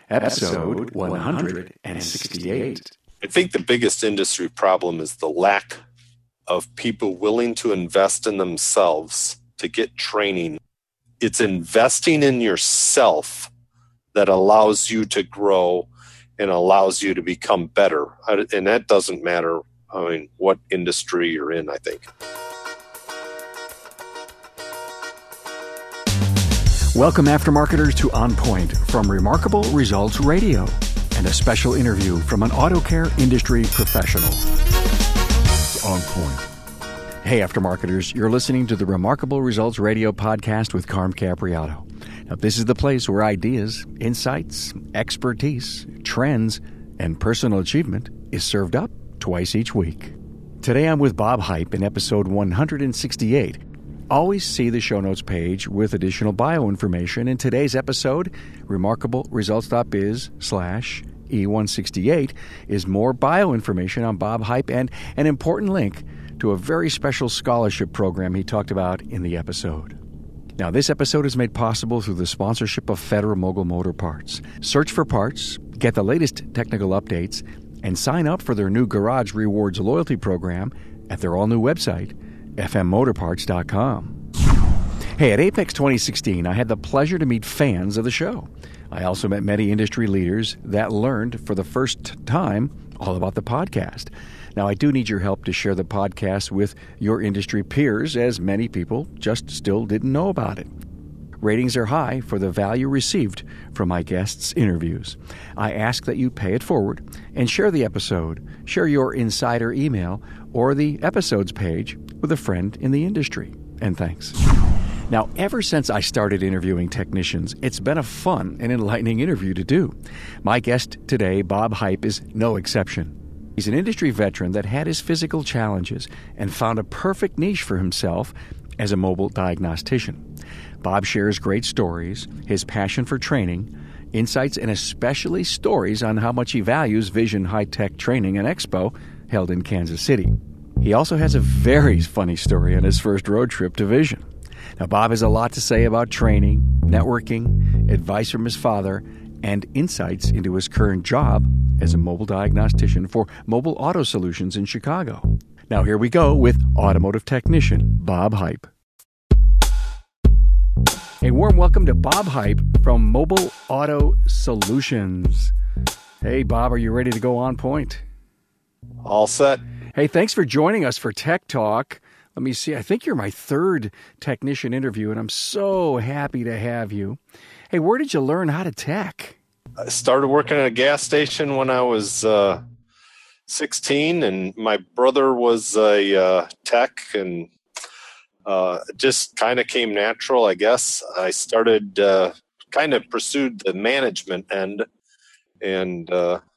episode 168. I think the biggest industry problem is the lack of people willing to invest in themselves to get training. It's investing in yourself that allows you to grow and allows you to become better. And that doesn't matter, what industry you're in, I think. Welcome, aftermarketers, to On Point from Remarkable Results Radio and a special interview from an auto care industry professional. On Point. Hey, aftermarketers, you're listening to the Remarkable Results Radio podcast with Carm Capriato. Now, this is the place where ideas, insights, expertise, trends, and personal achievement is served up twice each week. Today, I'm with Bob Hype in episode 168. Always see the show notes page with additional bio information. In today's episode, remarkableresults.biz/E168 is more bio information on Bob Hype and an important link to a very special scholarship program he talked about in the episode. Now, this episode is made possible through the sponsorship of Federal-Mogul Motor Parts. Search for parts, get the latest technical updates, and sign up for their new Garage Rewards loyalty program at their all-new website, fmmotorparts.com. Hey, at Apex 2016, I had the pleasure to meet fans of the show. I also met many industry leaders that learned for the first time all about the podcast. Now, I do need your help to share the podcast with your industry peers, as many people just still didn't know about it. Ratings are high for the value received from my guests' interviews. I ask that you pay it forward and share the episode, share your insider email, or the episodes page with a friend in the industry. And thanks. Now, ever since I started interviewing technicians, it's been a fun and enlightening interview to do. My guest today, Bob Hype, is no exception. He's an industry veteran that had his physical challenges and found a perfect niche for himself as a mobile diagnostician. Bob shares great stories, his passion for training, insights, and especially stories on how much he values Vision High-Tech Training and Expo held in Kansas City. He also has a very funny story on his first road trip to Vision. Now, Bob has a lot to say about training, networking, advice from his father, and insights into his current job as a mobile diagnostician for Mobile Auto Solutions in Chicago. Now, here we go with automotive technician Bob Hype. A warm welcome to Bob Hype from Mobile Auto Solutions. Hey, Bob, are you ready to go on point? All set. Hey, thanks for joining us for Tech Talk. Let me see. I think you're my third technician interview, and I'm so happy to have you. Hey, where did you learn how to tech? I started working at a gas station when I was 16, and my brother was a tech, and it just kind of came natural, I guess. I started kind of pursued the management end, and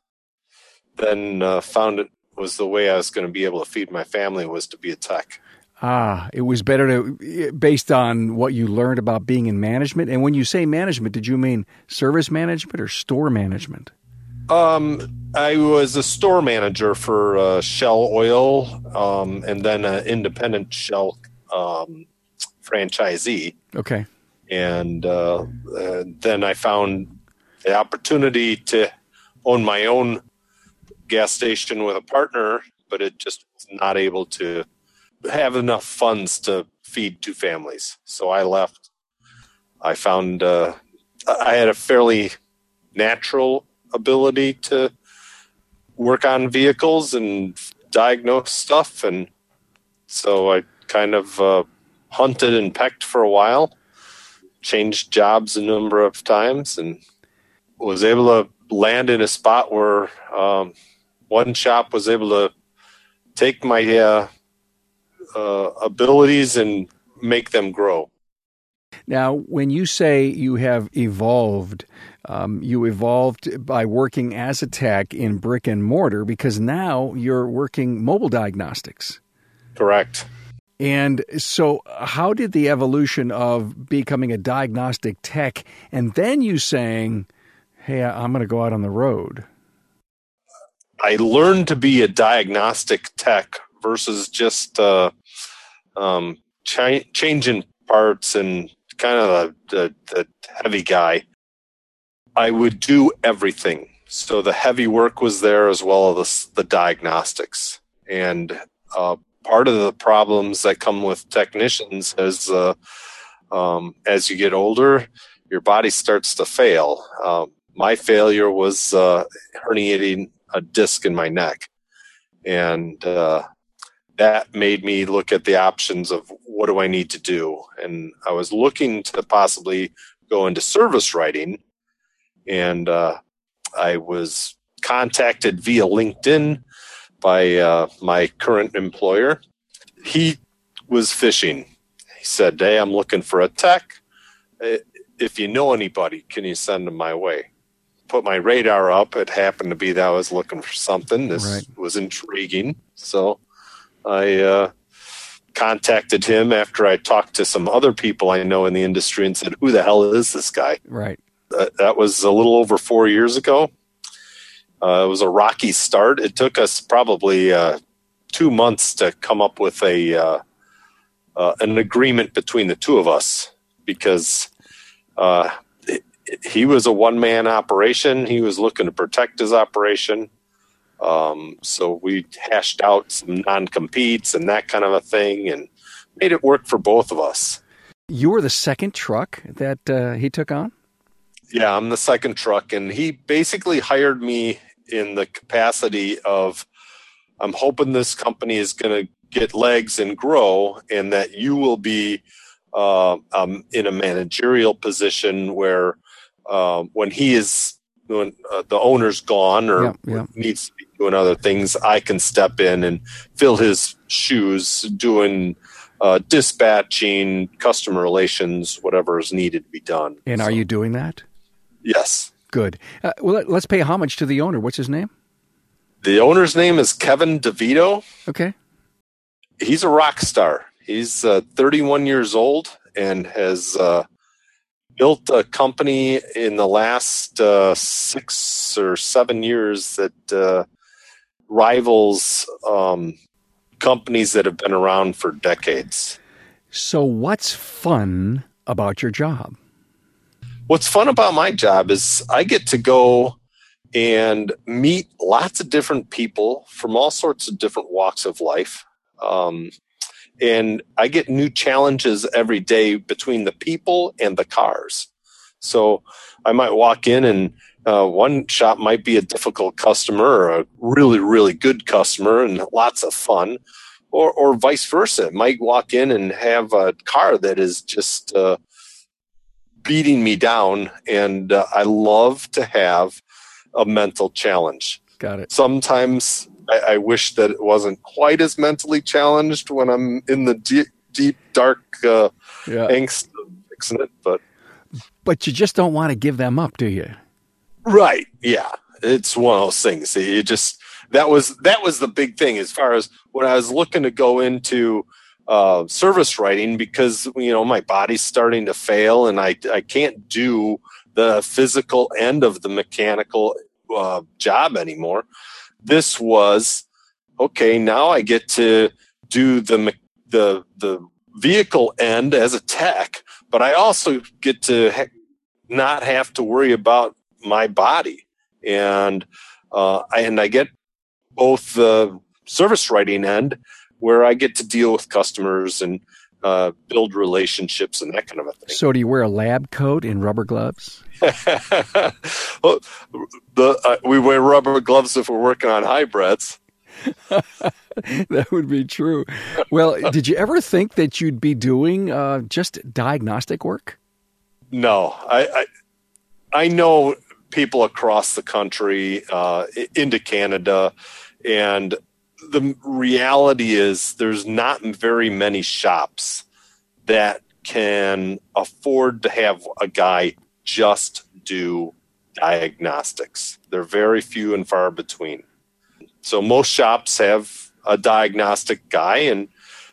then found it was the way I was going to be able to feed my family was to be a tech. It was better to, based on what you learned about being in management. And when you say management, did you mean service management or store management? I was a store manager for Shell Oil, and then an independent Shell franchisee. Okay. And then I found the opportunity to own my own gas station with a partner, but it just was not able to have enough funds to feed two families. So I left. I found I had a fairly natural ability to work on vehicles and diagnose stuff. And so I kind of hunted and pecked for a while, changed jobs a number of times, and was able to land in a spot where one shop was able to take my abilities and make them grow. Now, when you say you have evolved, you evolved by working as a tech in brick and mortar because now you're working mobile diagnostics. Correct. And so how did the evolution of becoming a diagnostic tech and then you saying, hey, I'm going to go out on the road? I learned to be a diagnostic tech versus just changing parts and kind of the heavy guy. I would do everything. So the heavy work was there as well as the diagnostics. And part of the problems that come with technicians is as you get older, your body starts to fail. My failure was herniating a disc in my neck. And that made me look at the options of what do I need to do. And I was looking to possibly go into service writing. And I was contacted via LinkedIn by my current employer. He was fishing. He said, "Hey, I'm looking for a tech. If you know anybody, can you send them my way?" Put my radar up. It happened to be that I was looking for something. This was intriguing. So I contacted him after I talked to some other people I know in the industry and said, "Who the hell is this guy?" Right. That was a little over 4 years ago. It was a rocky start. It took us probably 2 months to come up with an agreement between the two of us because he was a one-man operation. He was looking to protect his operation. So we hashed out some non-competes and that kind of a thing and made it work for both of us. You were the second truck that he took on? Yeah, I'm the second truck, and he basically hired me in the capacity of, I'm hoping this company is going to get legs and grow, and that you will be in a managerial position where when the owner's gone or needs to be doing other things, I can step in and fill his shoes doing dispatching, customer relations, whatever is needed to be done. And are you doing that? Yes. Good. Well, let's pay homage to the owner. What's his name? The owner's name is Kevin DeVito. Okay. He's a rock star. He's 31 years old and has built a company in the last 6 or 7 years that rivals companies that have been around for decades. So what's fun about your job? What's fun about my job is I get to go and meet lots of different people from all sorts of different walks of life. And I get new challenges every day between the people and the cars. So I might walk in and one shop might be a difficult customer or a really, really good customer and lots of fun, or vice versa. It might walk in and have a car that is just beating me down, and I love to have a mental challenge. Got it. Sometimes I wish that it wasn't quite as mentally challenged when I'm in the deep, dark angst of fixing it, but you just don't want to give them up, do you? Right. Yeah. It's one of those things. You just that was the big thing as far as when I was looking to go into service writing, because my body's starting to fail and I can't do the physical end of the mechanical job anymore. This was okay. Now I get to do the vehicle end as a tech, but I also get to not have to worry about my body, and I get both the service writing end, where I get to deal with customers and build relationships and that kind of a thing. So do you wear a lab coat and rubber gloves? Well, we wear rubber gloves if we're working on hybrids. That would be true. Well, did you ever think that you'd be doing just diagnostic work? No. I know people across the country, into Canada, and the reality is there's not very many shops that can afford to have a guy just do diagnostics. They're very few and far between. So most shops have a diagnostic guy, and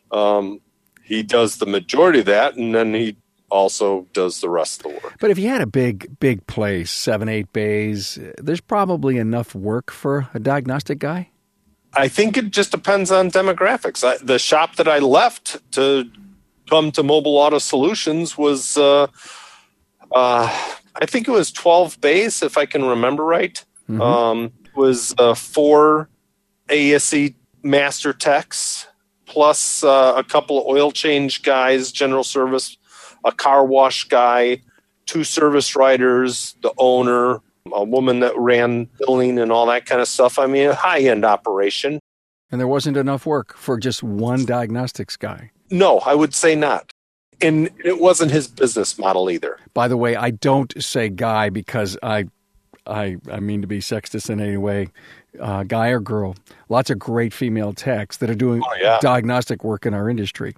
he does the majority of that, and then he also does the rest of the work. But if you had a big place, 7-8 bays, there's probably enough work for a diagnostic guy? I think it just depends on demographics. The shop that I left to come to Mobile Auto Solutions was, I think it was 12 bays, if I can remember right. Was 4 ASE master techs, plus a couple of oil change guys, general service, a car wash guy, 2 service riders, the owner, a woman that ran billing and all that kind of stuff. I mean, a high-end operation. And there wasn't enough work for just one diagnostics guy. No, I would say not. And it wasn't his business model either. By the way, I don't say guy because I mean to be sexist in any way. Guy or girl. Lots of great female techs that are doing diagnostic work in our industry.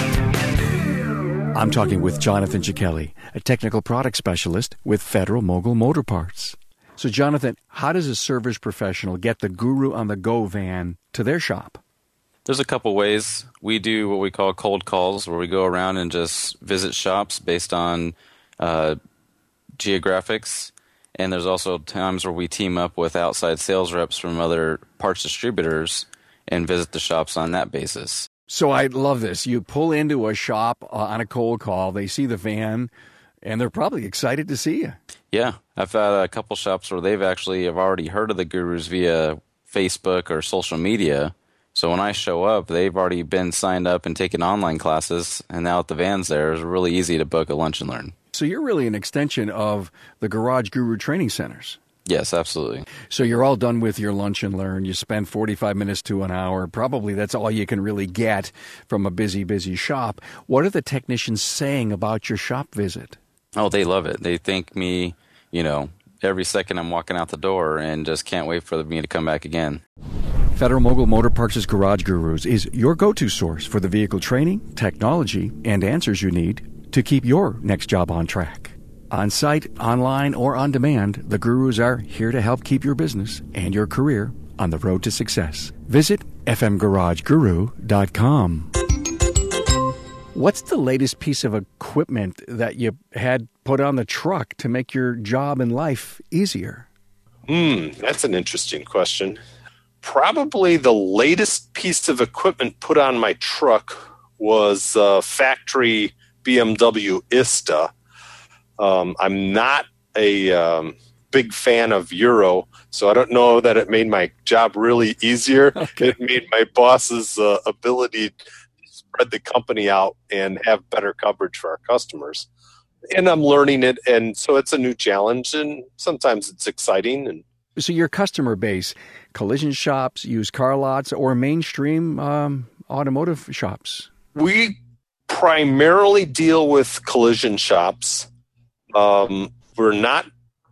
I'm talking with Jonathan Cichelli, a technical product specialist with Federal Mogul Motor Parts. So, Jonathan, how does a service professional get the Guru on the Go van to their shop? There's a couple ways. We do what we call cold calls, where we go around and just visit shops based on geographics. And there's also times where we team up with outside sales reps from other parts distributors and visit the shops on that basis. So I love this. You pull into a shop on a cold call, they see the van, and they're probably excited to see you. Yeah. I've had a couple shops where they've actually have already heard of the Gurus via Facebook or social media. So when I show up, they've already been signed up and taken online classes, and now that the van's there, it's really easy to book a lunch and learn. So you're really an extension of the Garage Guru training centers. Yes, absolutely. So you're all done with your lunch and learn. You spend 45 minutes to an hour. Probably that's all you can really get from a busy, busy shop. What are the technicians saying about your shop visit? Oh, they love it. They thank me, every second I'm walking out the door and just can't wait for me to come back again. Federal Mogul Motor Parts' Garage Gurus is your go-to source for the vehicle training, technology, and answers you need to keep your next job on track. On-site, online, or on demand, the Gurus are here to help keep your business and your career on the road to success. Visit fmgarageguru.com. What's the latest piece of equipment that you had put on the truck to make your job and life easier? That's an interesting question. Probably the latest piece of equipment put on my truck was factory BMW Ista. I'm not a big fan of Euro, so I don't know that it made my job really easier. Okay. It made my boss's ability to spread the company out and have better coverage for our customers. And I'm learning it, and so it's a new challenge, and sometimes it's exciting. And so your customer base, collision shops, used car lots, or mainstream automotive shops? We primarily deal with collision shops. We're not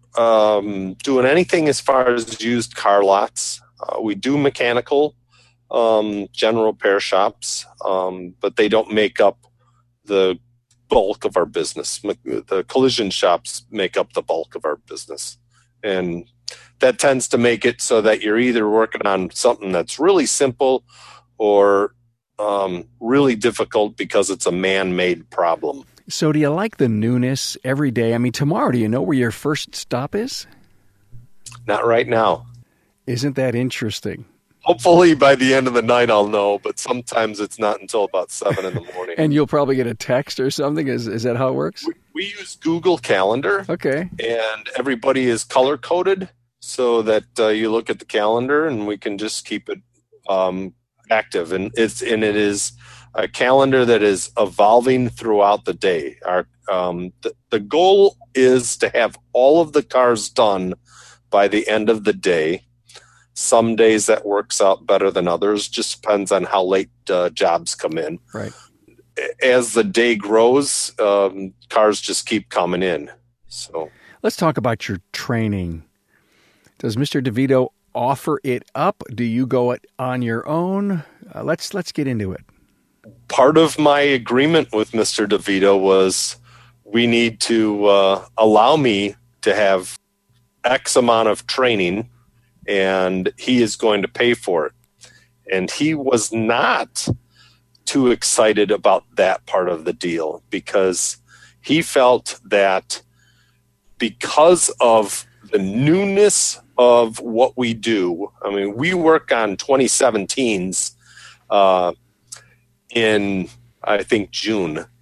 doing anything as far as used car lots. We do mechanical, general repair shops, but they don't make up the bulk of our business. The collision shops make up the bulk of our business. And that tends to make it so that you're either working on something that's really simple or really difficult because it's a man-made problem. So do you like the newness every day? I mean, tomorrow, do you know where your first stop is? Not right now. Isn't that interesting? Hopefully by the end of the night I'll know, but sometimes it's not until about 7 in the morning. And you'll probably get a text or something? Is that how it works? We use Google Calendar. Okay. And everybody is color-coded so that you look at the calendar and we can just keep it active. And it is a calendar that is evolving throughout the day. The goal is to have all of the cars done by the end of the day. Some days that works out better than others. Just depends on how late jobs come in. Right. As the day grows, cars just keep coming in. So let's talk about your training. Does Mr. DeVito offer it up? Do you go it on your own? Let's get into it. Part of my agreement with Mr. DeVito was we need to allow me to have X amount of training, and he is going to pay for it. And he was not too excited about that part of the deal because he felt that because of the newness of what we do, I mean, we work on 2017s in, I think, June.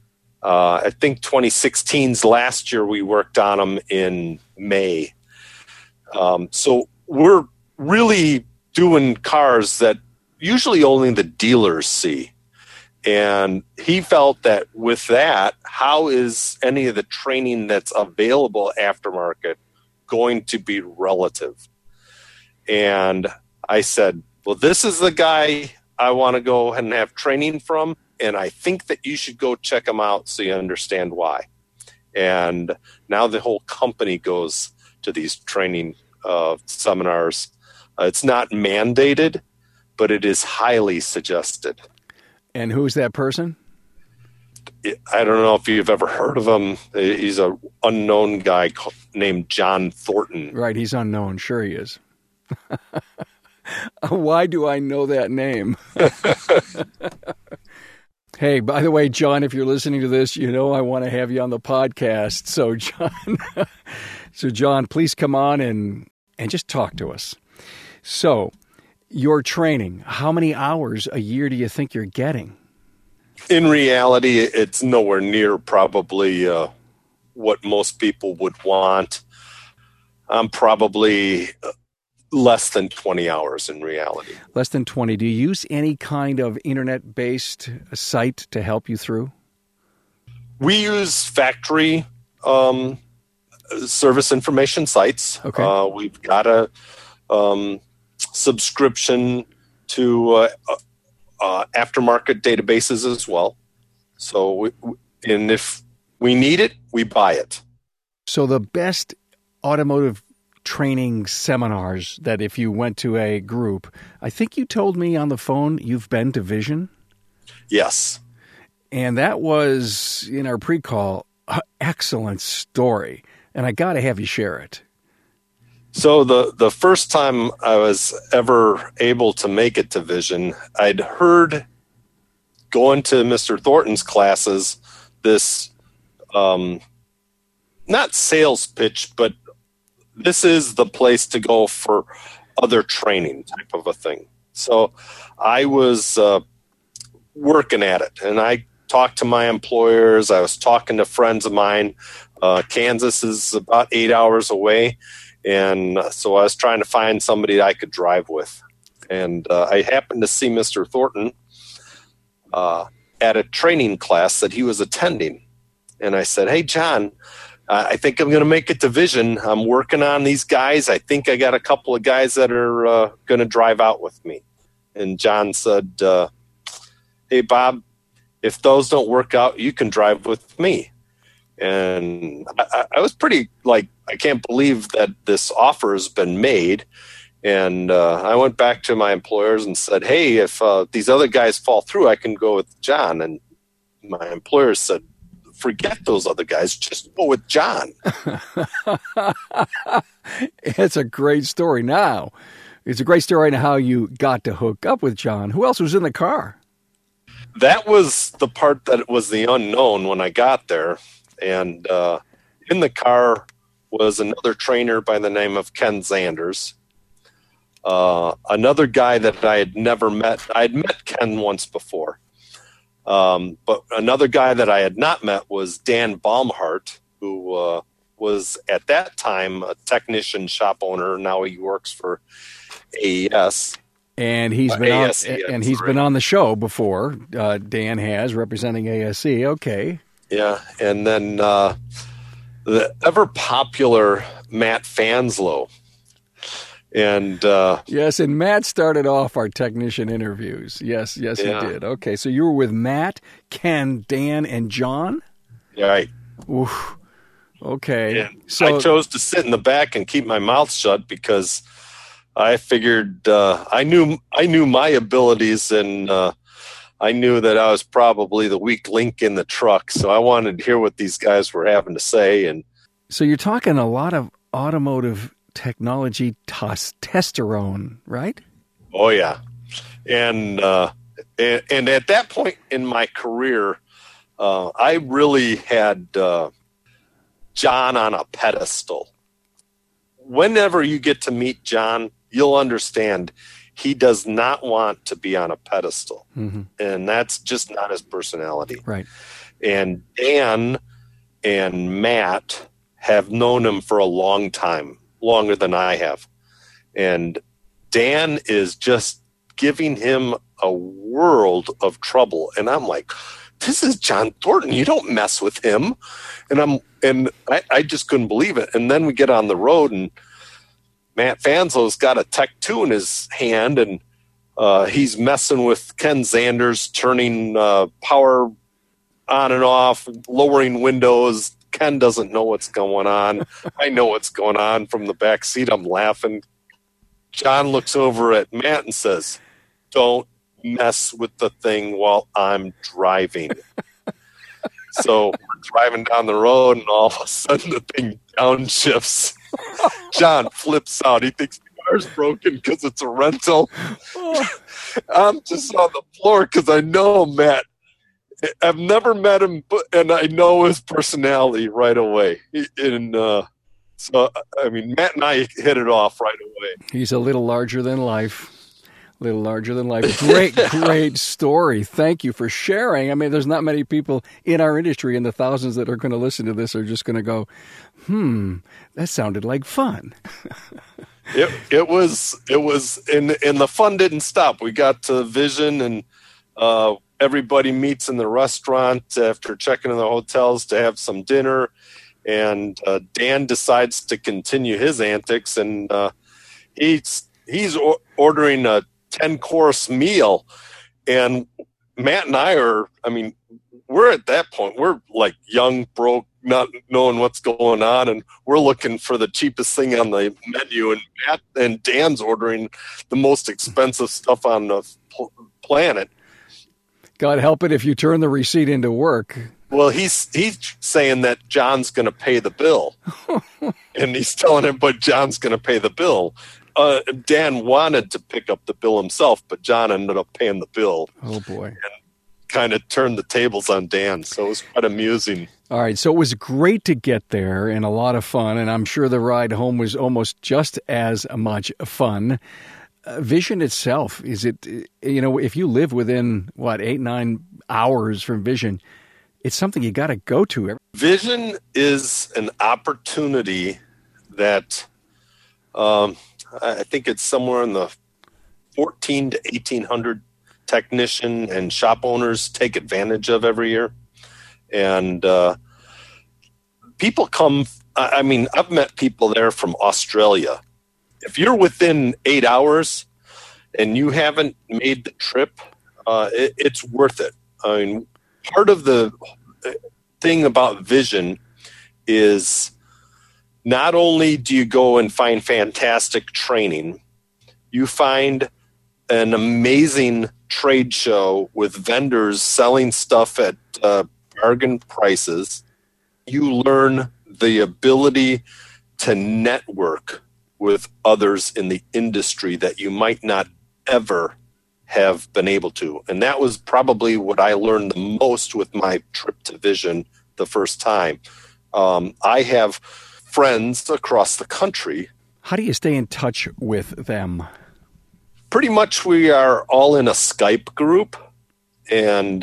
I think 2016's last year we worked on them in May. So we're really doing cars that usually only the dealers see. And he felt that with that, how is any of the training that's available aftermarket going to be relative? And I said, well, this is the guy I want to go ahead and have training from, and I think that you should go check him out so you understand why. And now the whole company goes to these training seminars. It's not mandated, but it is highly suggested. And who's that person? I don't know if you've ever heard of him. He's an unknown guy named John Thornton. Right, he's unknown. Sure he is. Why do I know that name? Hey, by the way, John, if you're listening to this, you know I want to have you on the podcast. So, John, please come on and just talk to us. So, your training, how many hours a year do you think you're getting? In reality, it's nowhere near probably what most people would want. I'm probably less than 20 hours in reality. Less than 20. Do you use any kind of internet-based site to help you through? We use factory service information sites. Okay. We've got a subscription to aftermarket databases as well. So, and if we need it, we buy it. So the best automotive training seminars that if you went to a group, I think you told me on the phone you've been to Vision. Yes. And that was, in our pre-call, an excellent story. And I got to have you share it. So the first time I was ever able to make it to Vision, I'd heard going to Mr. Thornton's classes this, not sales pitch, but this is the place to go for other training type of a thing. So I was working at it, and I talked to my employers. I was talking to friends of mine. Kansas is about 8 hours away. And so I was trying to find somebody I could drive with. And I happened to see Mr. Thornton at a training class that he was attending. And I said, hey, John, I think I'm going to make it to Vision. I'm working on these guys. I think I got a couple of guys that are going to drive out with me. And John said, hey, Bob, if those don't work out, you can drive with me. And I was pretty I can't believe that this offer has been made. And I went back to my employers and said, hey, if these other guys fall through, I can go with John. And my employers said, forget those other guys, just go with John. It's a great story now. It's a great story on how you got to hook up with John. Who else was in the car? That was the part that was the unknown when I got there. And in the car was another trainer by the name of Ken Zanders. Another guy that I had never met. I had met Ken once before. But another guy that I had not met was Dan Baumhart, who was at that time a technician shop owner. Now he works for AES. And he's been been on the show before. Dan has, representing ASE. Okay. Yeah, and then the ever popular Matt Fanslow. And yes, and Matt started off our technician interviews. Yes, he did. Okay, so you were with Matt, Ken, Dan, and John? Right. Oof. Okay. And so I chose to sit in the back and keep my mouth shut because I figured I knew my abilities, and I knew that I was probably the weak link in the truck. So I wanted to hear what these guys were having to say. And so you're talking a lot of automotive technology testosterone, right? Oh yeah, and at that point in my career, I really had John on a pedestal. Whenever you get to meet John, you'll understand he does not want to be on a pedestal, and that's just not his personality. Right. And Dan and Matt have known him for a long time, longer than I have. And Dan is just giving him a world of trouble. And I'm like, this is John Thornton. You don't mess with him. And I just couldn't believe it. And then we get on the road, and Matt Fanzo's got a Tech 2 in his hand, and he's messing with Ken Zanders, turning power on and off, lowering windows. Ken doesn't know what's going on. I know what's going on from the back seat. I'm laughing. John looks over at Matt and says, "Don't mess with the thing while I'm driving." So we're driving down the road, and all of a sudden the thing downshifts. John flips out. He thinks the car's broken because it's a rental. I'm just on the floor because I know Matt. I've never met him, and I know his personality right away. So, I mean, Matt and I hit it off right away. He's a little larger than life. Great story. Thank you for sharing. I mean, there's not many people in our industry, and the thousands that are going to listen to this are just going to go, that sounded like fun. It was, and the fun didn't stop. We got to Vision, and everybody meets in the restaurant after checking in the hotels to have some dinner. And Dan decides to continue his antics, and he's ordering a 10-course meal. And Matt and I we're at that point. We're like young, broke, not knowing what's going on, and we're looking for the cheapest thing on the menu. And Matt and Dan's ordering the most expensive stuff on the planet. God help it if you turn the receipt into work. Well, he's saying that John's going to pay the bill. And he's telling him, but John's going to pay the bill. Dan wanted to pick up the bill himself, but John ended up paying the bill. Oh, boy. And kind of turned the tables on Dan. So it was quite amusing. All right. So it was great to get there and a lot of fun. And I'm sure the ride home was almost just as much fun. Vision itself, is it, if you live within, 8-9 hours from Vision, it's something you got to go to. Vision is an opportunity that I think it's somewhere in the 1,400 to 1,800 technician and shop owners take advantage of every year. And people come, I've met people there from Australia. If you're within 8 hours and you haven't made the trip, it's worth it. I mean, part of the thing about Vision is not only do you go and find fantastic training, you find an amazing trade show with vendors selling stuff at bargain prices. You learn the ability to network with others in the industry that you might not ever have been able to. And that was probably what I learned the most with my trip to Vision the first time. I have friends across the country. How do you stay in touch with them? Pretty much we are all in a Skype group, and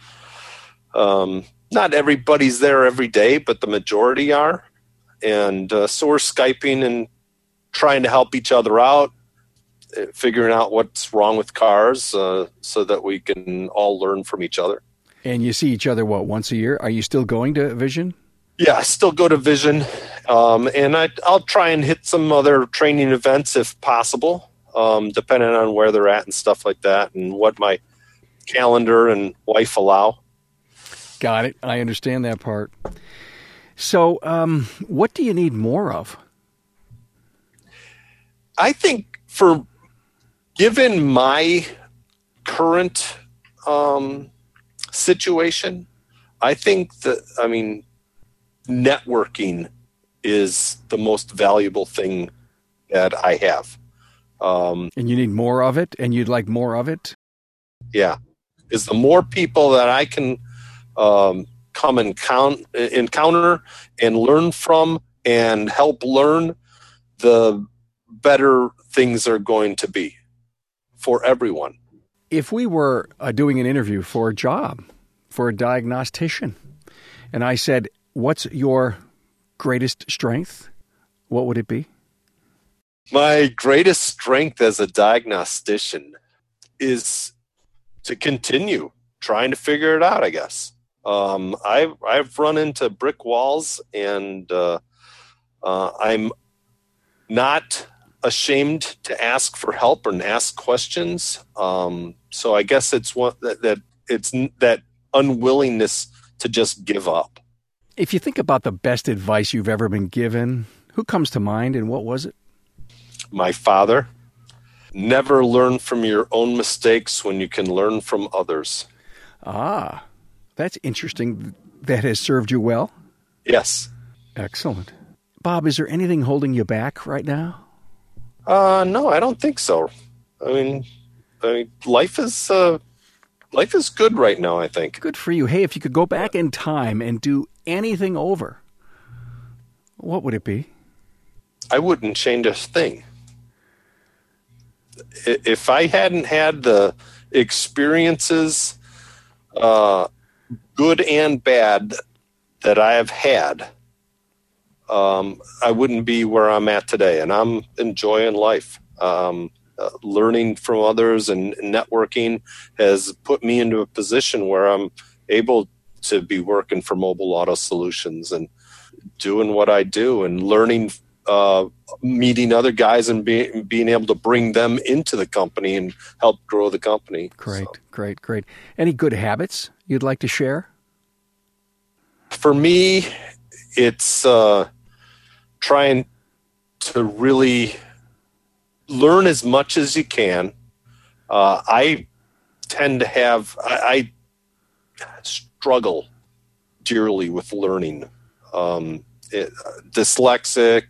not everybody's there every day, but the majority are. And so we're Skyping and trying to help each other out, figuring out what's wrong with cars so that we can all learn from each other. And you see each other, once a year? Are you still going to Vision? Yeah, I still go to Vision, and I'll try and hit some other training events if possible, depending on where they're at and stuff like that, and what my calendar and wife allow. Got it. I understand that part. So what do you need more of? I think given my current situation, I think that, networking is the most valuable thing that I have. And you need more of it, and you'd like more of it? Yeah. Is the more people that I can come and encounter and learn from and help learn, the better things are going to be for everyone. If we were doing an interview for a job for a diagnostician. And I said, what's your greatest strength? What would it be? My greatest strength as a diagnostician is to continue trying to figure it out, I guess. I've run into brick walls, and I'm not ashamed to ask for help and ask questions. So I guess it's it's that unwillingness to just give up. If you think about the best advice you've ever been given, who comes to mind and what was it? My father. Never learn from your own mistakes when you can learn from others. Ah, that's interesting. That has served you well? Yes. Excellent. Bob, is there anything holding you back right now? No, I don't think so. I mean, life is good right now, I think. Good for you. Hey, if you could go back in time and do anything over, what would it be? I wouldn't change a thing. If I hadn't had the experiences, good and bad, that I have had, I wouldn't be where I'm at today. And I'm enjoying life. Learning from others and networking has put me into a position where I'm able to be working for Mobile Auto Solutions and doing what I do and learning, meeting other guys and being able to bring them into the company and help grow the company. Great, so. Great. Any good habits you'd like to share? For me, it's trying to really learn as much as you can. I tend to I struggle dearly with learning. Dyslexic,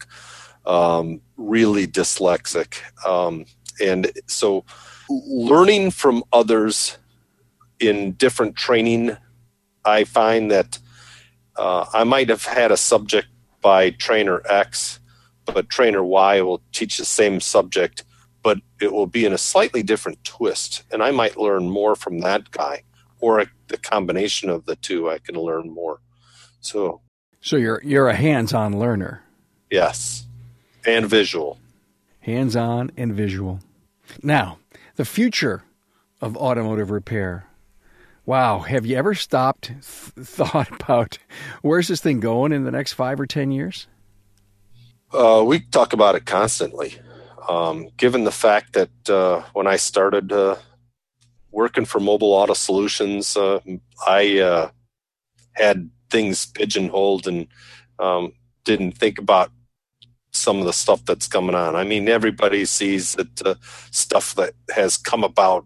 really dyslexic. And so learning from others in different training, I find that I might have had a subject by trainer X, but trainer Y will teach the same subject, but it will be in a slightly different twist. And I might learn more from that guy, or the combination of the two, I can learn more. So you're a hands-on learner. Yes, and visual. Hands-on and visual. Now, the future of automotive repair. Wow, have you ever stopped, thought about where's this thing going in the next 5 or 10 years? We talk about it constantly. Given the fact that when I started working for Mobile Auto Solutions, I had things pigeonholed and didn't think about some of the stuff that's coming on. I mean, everybody sees that stuff that has come about,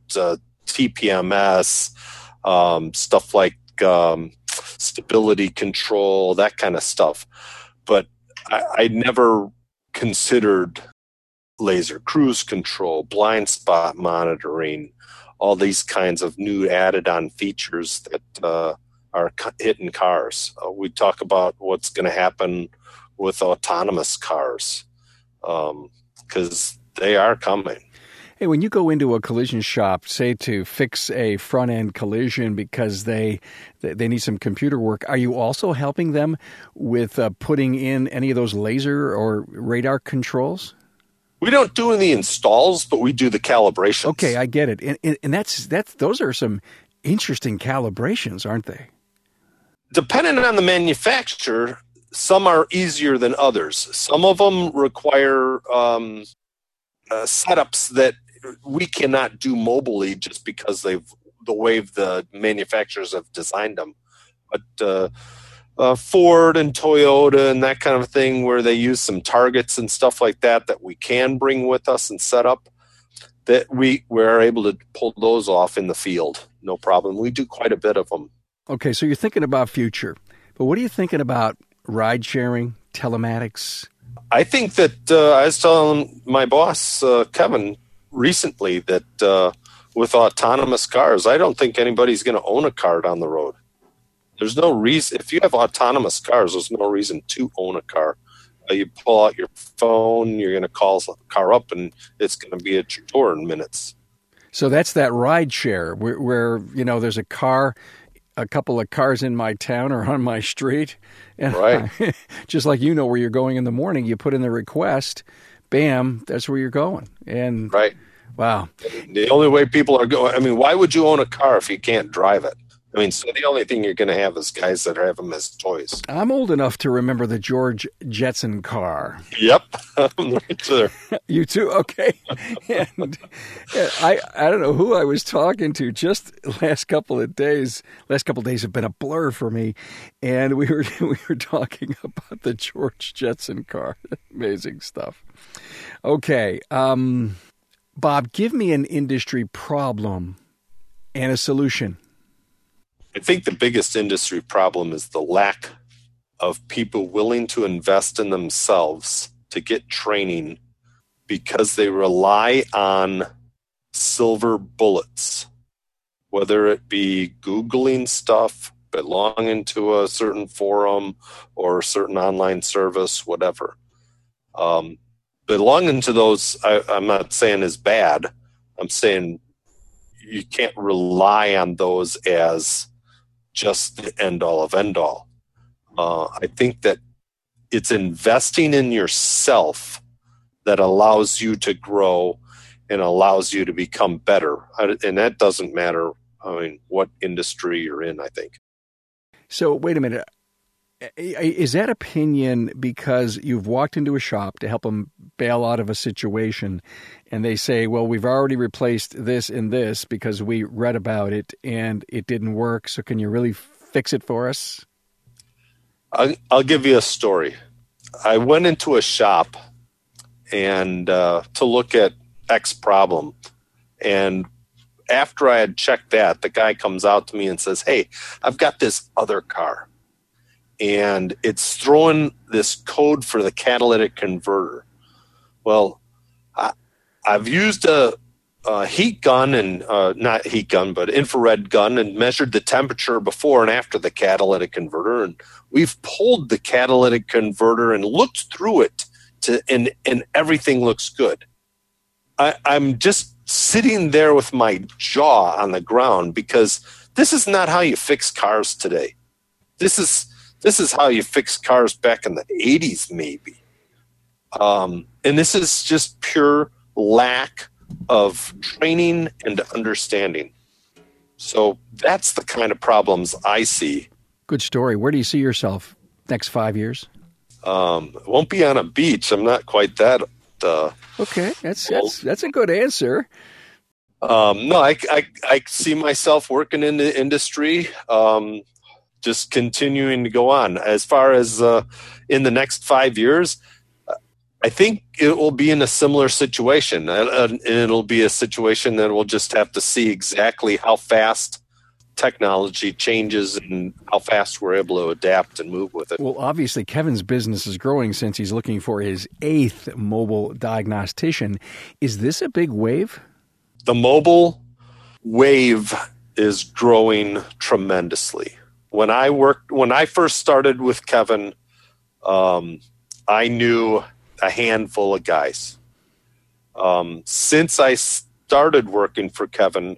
TPMS, stuff like stability control, that kind of stuff. But I never considered laser cruise control, blind spot monitoring, all these kinds of new added on features that are hitting cars. We talk about what's going to happen with autonomous cars because they are coming. Hey, when you go into a collision shop, say to fix a front-end collision because they need some computer work, are you also helping them with putting in any of those laser or radar controls? We don't do any installs, but we do the calibrations. Okay, I get it. And that's those are some interesting calibrations, aren't they? Depending on the manufacturer, some are easier than others. Some of them require setups that we cannot do mobily just because the way the manufacturers have designed them. But Ford and Toyota and that kind of thing, where they use some targets and stuff like that we can bring with us and set up, that we're able to pull those off in the field. No problem. We do quite a bit of them. Okay, so you're thinking about future. But what are you thinking about ride sharing, telematics? I think that I was telling my boss, Kevin, recently that with autonomous cars, I don't think anybody's going to own a car down the road. There's no reason. If you have autonomous cars, there's no reason to own a car. You pull out your phone, you're going to call the car up, and it's going to be at your door in minutes. So that's that ride share where there's a car a couple of cars in my town or on my street. And Right. just like you know where you're going in the morning, you put in the request, bam, that's where you're going. And Right. wow. The only way people are going, I mean, why would you own a car if you can't drive it? I mean, so the only thing you're going to have is guys that have them as toys. I'm old enough to remember the George Jetson car. Yep. Right there. You too? Okay. And I don't know who I was talking to just last couple of days. Last couple of days have been a blur for me. And we were talking about the George Jetson car. Amazing stuff. Okay. Bob, give me an industry problem and a solution. I think the biggest industry problem is the lack of people willing to invest in themselves to get training because they rely on silver bullets, whether it be Googling stuff, belonging to a certain forum or a certain online service, whatever. Belonging to those, I'm not saying is bad. I'm saying you can't rely on those as just the end all of end all. I think that it's investing in yourself that allows you to grow and allows you to become better. And that doesn't matter, I mean, what industry you're in, I think. So wait a minute. Is that opinion because you've walked into a shop to help them bail out of a situation and they say, well, we've already replaced this and this because we read about it and it didn't work. So can you really fix it for us? I'll give you a story. I went into a shop and to look at X problem. And after I had checked that, the guy comes out to me and says, hey, I've got this other car. And it's throwing this code for the catalytic converter. Well, I've used a heat gun and not heat gun, but infrared gun and measured the temperature before and after the catalytic converter. And we've pulled the catalytic converter and looked through it and everything looks good. I'm just sitting there with my jaw on the ground because this is not how you fix cars today. This is how you fix cars back in the 80s, maybe. And this is just pure lack of training and understanding. So that's the kind of problems I see. Good story. Where do you see yourself next 5 years? It won't be on a beach. I'm not quite that. Okay, that's a good answer. No, I see myself working in the industry. Just continuing to go on. As far as in the next 5 years, I think it will be in a similar situation. And it'll be a situation that we'll just have to see exactly how fast technology changes and how fast we're able to adapt and move with it. Well, obviously, Kevin's business is growing since he's looking for his 8th mobile diagnostician. Is this a big wave? The mobile wave is growing tremendously. When I first started with Kevin, I knew a handful of guys. Since I started working for Kevin,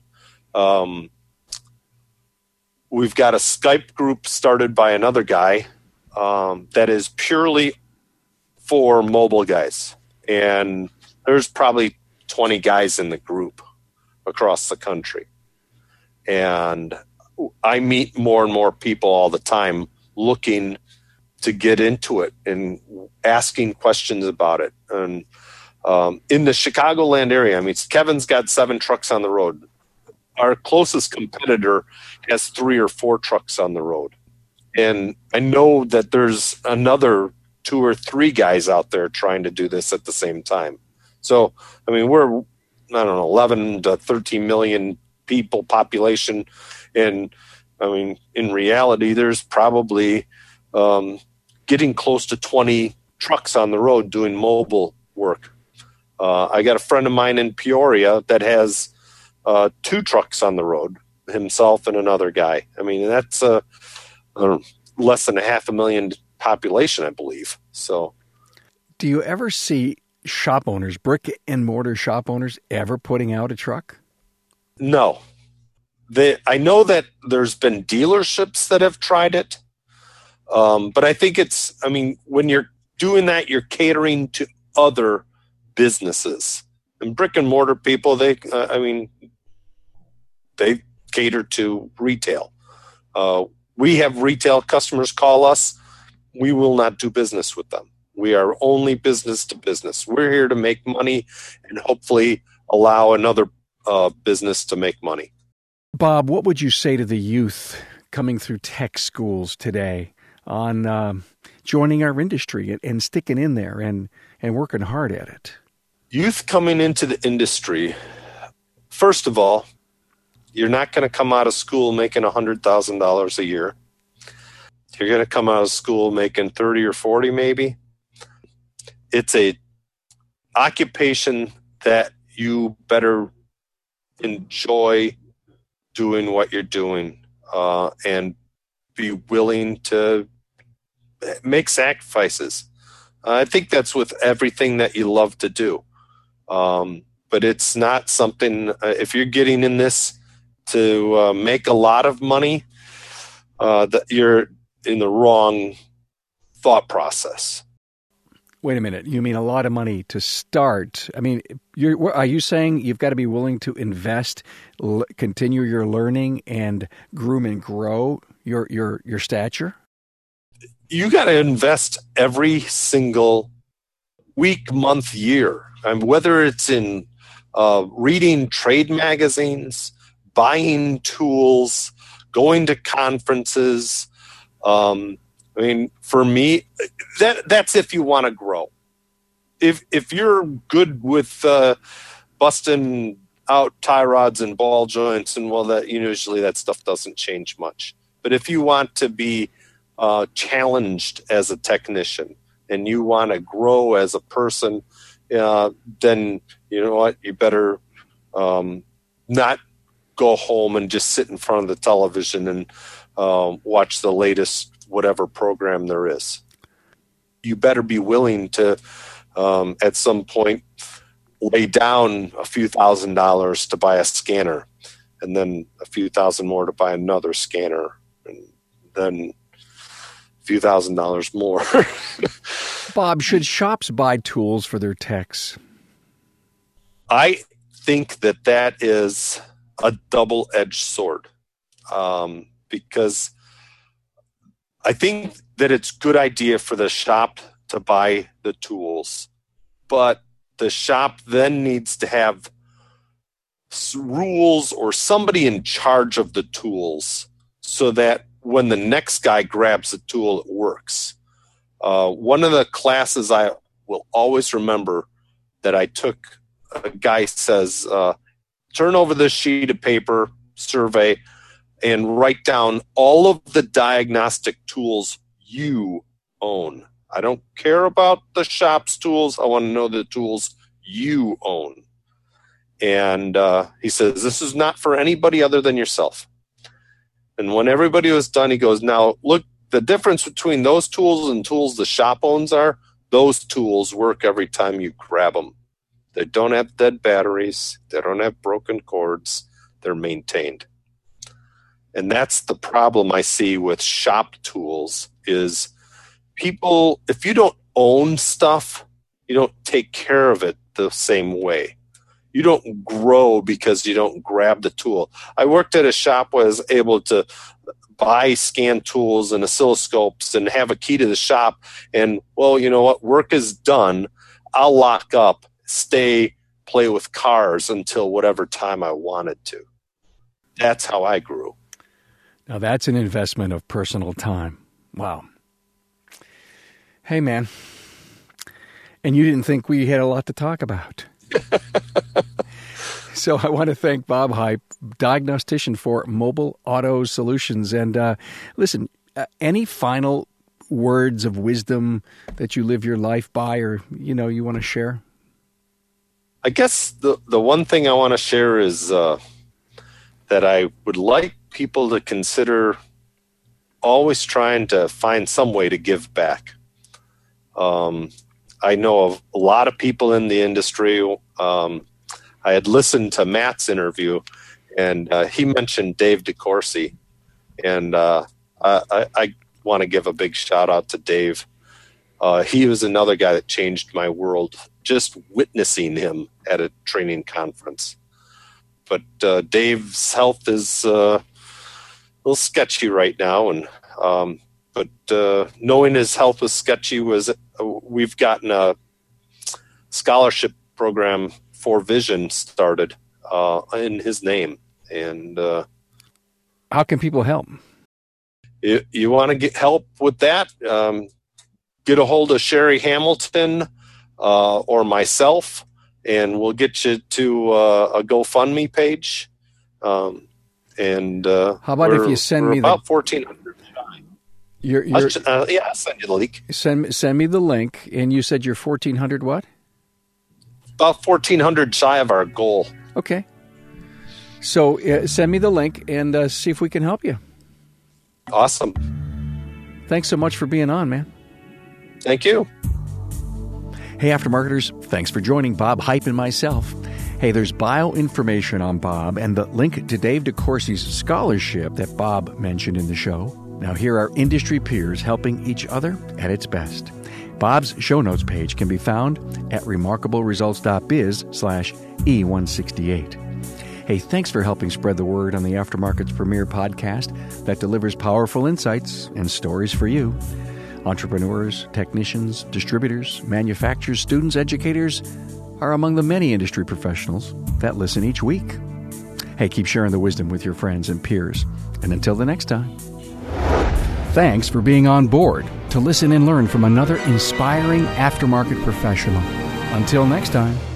we've got a Skype group started by another guy that is purely for mobile guys. And there's probably 20 guys in the group across the country. And I meet more and more people all the time looking to get into it and asking questions about it. And in the Chicagoland area, I mean, Kevin's got 7 trucks on the road. Our closest competitor has 3 or 4 trucks on the road. And I know that there's another 2 or 3 guys out there trying to do this at the same time. So, I mean, we're, I don't know, 11 to 13 million people population. And I mean, in reality, there's probably getting close to 20 trucks on the road doing mobile work. I got a friend of mine in Peoria that has 2 trucks on the road, himself and another guy. I mean, that's less than 500,000 population, I believe. So, do you ever see shop owners, brick and mortar shop owners, ever putting out a truck? No. I know that there's been dealerships that have tried it, but I think when you're doing that, you're catering to other businesses. And brick and mortar people, they cater to retail. We have retail customers call us. We will not do business with them. We are only business to business. We're here to make money and hopefully allow another business to make money. Bob, what would you say to the youth coming through tech schools today on joining our industry and sticking in there and working hard at it? Youth coming into the industry, first of all, you're not going to come out of school making $100,000 a year. You're going to come out of school making 30 or 40 maybe. It's a occupation that you better enjoy doing what you're doing and be willing to make sacrifices. I think that's with everything that you love to do. But it's not something, if you're getting in this to make a lot of money, that you're in the wrong thought process. Wait a minute. You mean a lot of money to start? I mean, are you saying you've got to be willing to invest, continue your learning, and groom and grow your stature? You got to invest every single week, month, year. Whether it's in reading trade magazines, buying tools, going to conferences. For me, that's if you want to grow. If you're good with busting out tie rods and ball joints, and usually that stuff doesn't change much. But if you want to be challenged as a technician and you want to grow as a person, then you know what, you better not go home and just sit in front of the television and watch the latest whatever program there is. You better be willing to, at some point, lay down a few $1,000s to buy a scanner, and then a few thousand more to buy another scanner, and then a few $1,000s more. Bob, should shops buy tools for their techs? I think that is a double-edged sword, because I think that it's a good idea for the shop to buy the tools, but the shop then needs to have rules or somebody in charge of the tools so that when the next guy grabs the tool, it works. One of the classes I will always remember that I took, a guy says, turn over this sheet of paper, survey, and write down all of the diagnostic tools you own. I don't care about the shop's tools. I want to know the tools you own. And he says, this is not for anybody other than yourself. And when everybody was done, he goes, now look, the difference between those tools and tools the shop owns are, those tools work every time you grab them. They don't have dead batteries. They don't have broken cords. They're maintained. And that's the problem I see with shop tools is people, if you don't own stuff, you don't take care of it the same way. You don't grow because you don't grab the tool. I worked at a shop where I was able to buy scan tools and oscilloscopes and have a key to the shop. And, well, you know what? Work is done. I'll lock up, stay, play with cars until whatever time I wanted to. That's how I grew. Now, that's an investment of personal time. Wow. Hey, man. And you didn't think we had a lot to talk about. So I want to thank Bob Hype, diagnostician for Mobile Auto Solutions. And listen, any final words of wisdom that you live your life by or, you want to share? I guess the one thing I want to share is that I would like people to consider always trying to find some way to give back. I know of a lot of people in the industry. I had listened to Matt's interview, And he mentioned Dave DeCourcy. And I want to give a big shout out to Dave. He was another guy that changed my world, just witnessing him at a training conference. But Dave's health is a little sketchy right now, and but knowing his health was sketchy we've gotten a scholarship program for vision started in his name. And how can people help? You want to get help with that? Get a hold of Sherry Hamilton or myself, and we'll get you to a GoFundMe page. How about if you send me about 1,400 shy? I'll send you the link. Send me the link, and you said you're 1,400 what? About 1,400 shy of our goal. Okay. So send me the link and see if we can help you. Awesome. Thanks so much for being on, man. Thank you. Hey, Aftermarketers, thanks for joining Bob Hype and myself. Hey, there's bio information on Bob and the link to Dave DeCourcy's scholarship that Bob mentioned in the show. Now, here are industry peers helping each other at its best. Bob's show notes page can be found at remarkableresults.biz/E168. Hey, thanks for helping spread the word on the Aftermarket's premier podcast that delivers powerful insights and stories for you. Entrepreneurs, technicians, distributors, manufacturers, students, educators are among the many industry professionals that listen each week. Hey, keep sharing the wisdom with your friends and peers. And until the next time, thanks for being on board to listen and learn from another inspiring aftermarket professional. Until next time.